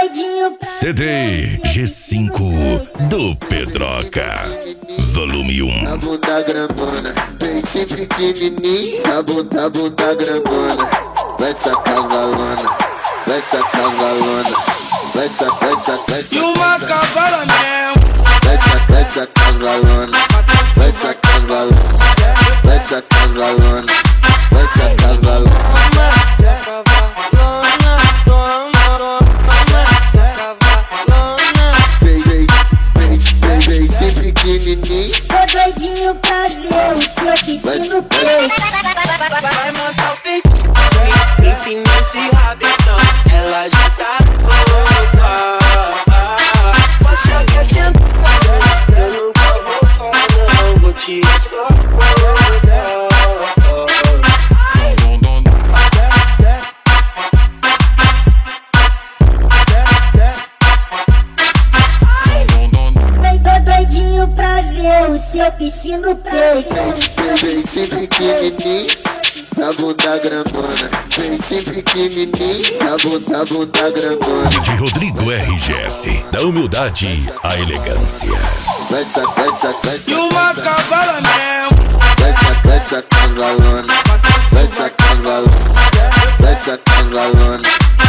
CD G5 do Pedroca, volume 1. A bunda grandona, beicinho pequenininho, a bunda grandona. Vai essa cavalona, vai essa cavalona, vai essa E uma cavala mesmo. vai essa cavalona, vai essa cavalona, vai essa cavalona, vai essa cavalona. Beicinho pequenininho, tô doidinho pra ver o seu piscino no peito. Vai montar o peito, empina esse rabetão, ela já tá louca. Pode aquecendo, eu nunca vou falar não, vou te só. Doidinho pra ver o seu piscino no peito. beicinho pequenininho, a bunda grandona. Beicinho pequenininho, a bunda grandona. De Rodrigo RGS, da humildade à elegância. Vai essa E uma cavala mesmo. vai essa cavalona, vai essa cavalona, vai essa cavalona.